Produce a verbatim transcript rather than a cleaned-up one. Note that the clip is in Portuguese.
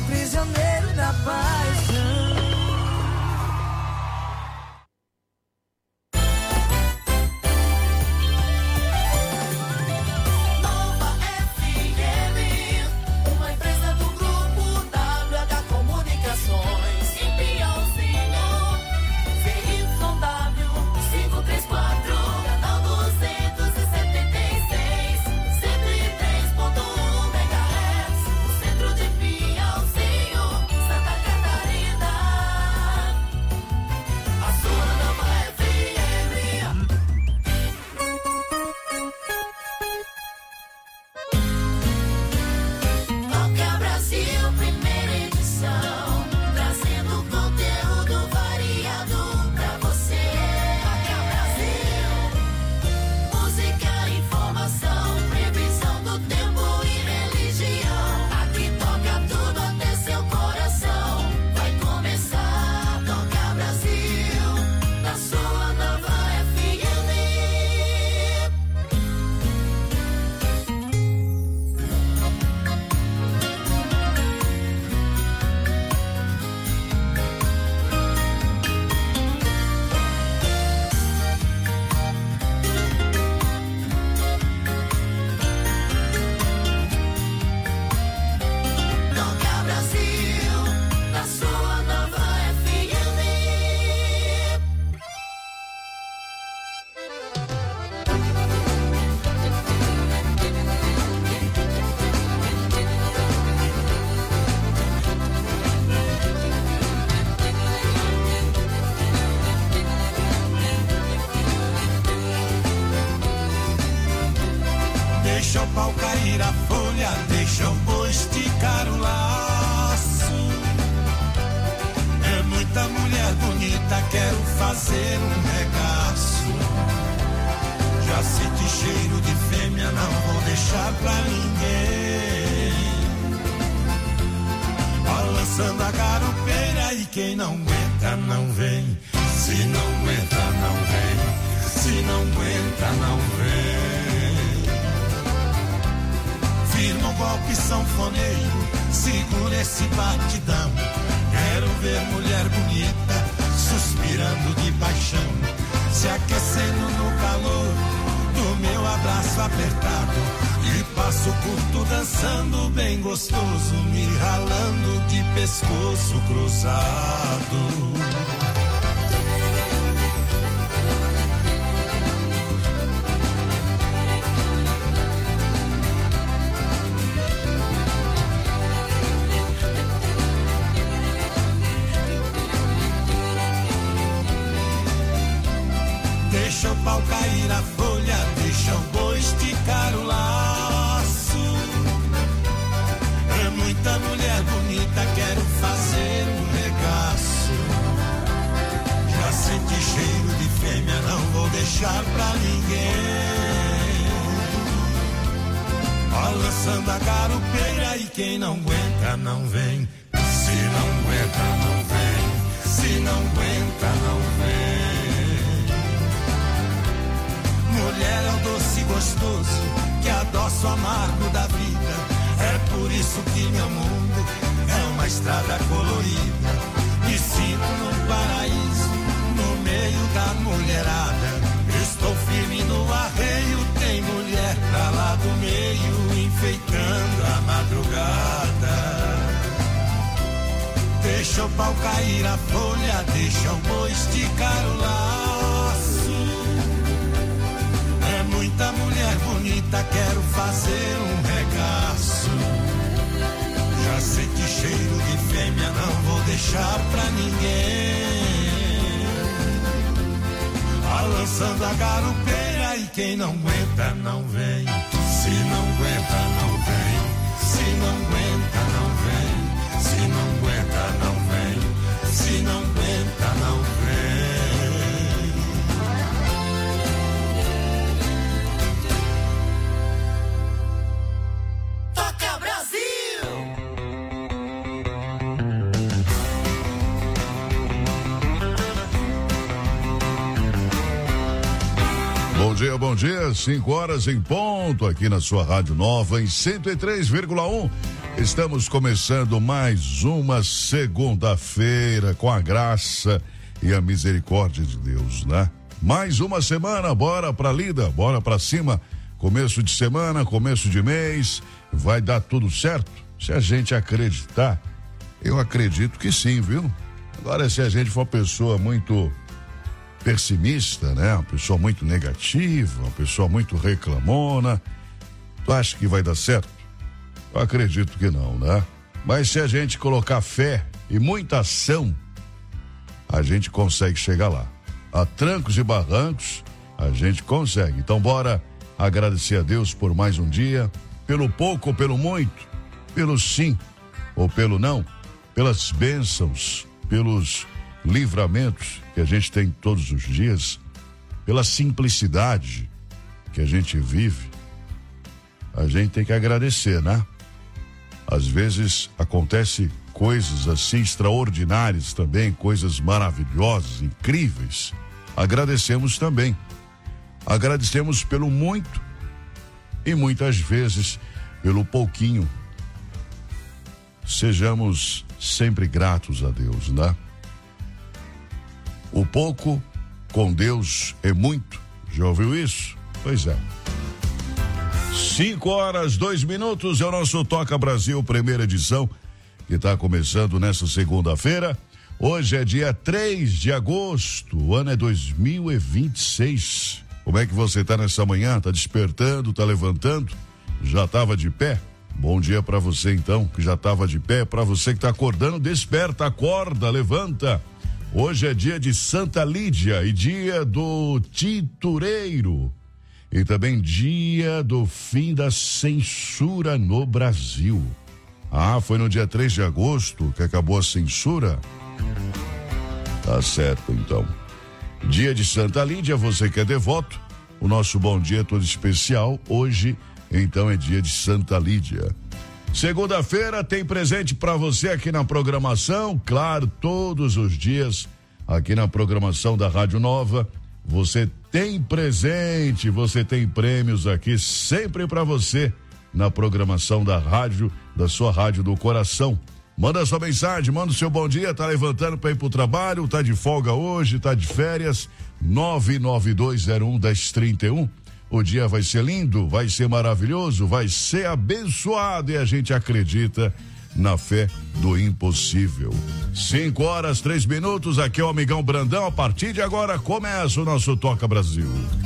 prisioneiro da paixão. Deixa o pau cair a folha, deixa o boi esticar o laço. É muita mulher bonita, quero fazer um regaço. Já senti cheiro de fêmea, não vou deixar pra ninguém. Balançando a garupeira e quem não aguenta não vem. Se não aguenta não vem, se não aguenta não vem. Firma o golpe sanfoneiro, segura esse batidão. Quero ver mulher bonita, suspirando de paixão, se aquecendo no calor do meu abraço apertado. E passo curto dançando bem gostoso, me ralando de pescoço cruzado. Deixa o pau cair a folha, deixa o boi esticar o laço. É muita mulher bonita, quero fazer um regaço. Já senti cheiro de fêmea, não vou deixar pra ninguém. Balançando a garupeira e quem não aguenta não vem. Se não aguenta não vem, se não aguenta não vem. Mulher é o doce gostoso que adoça o amargo da vida. É por isso que meu mundo é uma estrada colorida. Me sinto num paraíso, no meio da mulherada. Estou firme no arreio, tem mulher pra lá do meio, enfeitando a madrugada. Deixa o pau cair a folha, deixa o boi esticar o laço. É muita mulher bonita, quero fazer um regaço. Já senti cheiro de fêmea, não vou deixar pra ninguém. Balançando a garupeira e quem não aguenta não vem. Se não aguenta não vem, se não aguenta não vem, se não aguenta não vem, se não aguenta não vem. Bom dia, bom dia, cinco horas em ponto aqui na sua Rádio Nova em cento e três vírgula um. Estamos começando mais uma segunda-feira com a graça e a misericórdia de Deus, né? Mais uma semana, bora pra lida, bora pra cima. Começo de semana, começo de mês, vai dar tudo certo? Se a gente acreditar, eu acredito que sim, viu? Agora, se a gente for uma pessoa muito pessimista, né? Uma pessoa muito negativa, uma pessoa muito reclamona, tu acha que vai dar certo? Eu acredito que não, né? Mas se a gente colocar fé e muita ação, a gente consegue chegar lá. A trancos e barrancos, a gente consegue. Então bora agradecer a Deus por mais um dia, pelo pouco ou pelo muito, pelo sim ou pelo não, pelas bênçãos, pelos livramentos que a gente tem todos os dias, pela simplicidade que a gente vive. A gente tem que agradecer, né? Às vezes acontece coisas assim extraordinárias também, coisas maravilhosas, incríveis. Agradecemos também. Agradecemos pelo muito e muitas vezes pelo pouquinho. Sejamos sempre gratos a Deus, né? O pouco com Deus é muito. Já ouviu isso? Pois é. Cinco horas, dois minutos, é o nosso Toca Brasil, primeira edição, que está começando nessa segunda-feira. Hoje é dia três de agosto, o ano é dois mil e vinte e seis. Como é que você está nessa manhã? Tá despertando, tá levantando? Já estava de pé? Bom dia para você então, que já estava de pé. Para você que está acordando, desperta, acorda, levanta. Hoje é dia de Santa Lídia e dia do Tintureiro. E também dia do fim da censura no Brasil. Ah, foi no dia três de agosto que acabou a censura? Tá certo, então. Dia de Santa Lídia, você que é devoto, o nosso bom dia todo especial. Hoje, então, é dia de Santa Lídia. Segunda-feira tem presente para você aqui na programação. Claro, todos os dias aqui na programação da Rádio Nova. Você tem presente, você tem prêmios aqui sempre para você na programação da rádio, da sua rádio do coração. Manda sua mensagem, manda o seu bom dia, tá levantando para ir pro trabalho, tá de folga hoje, tá de férias, nove nove dois zero um, um zero três um. O dia vai ser lindo, vai ser maravilhoso, vai ser abençoado e a gente acredita na fé do impossível. Cinco horas, três minutos, aqui é o Amigão Brandão. A partir de agora começa o nosso Toca Brasil.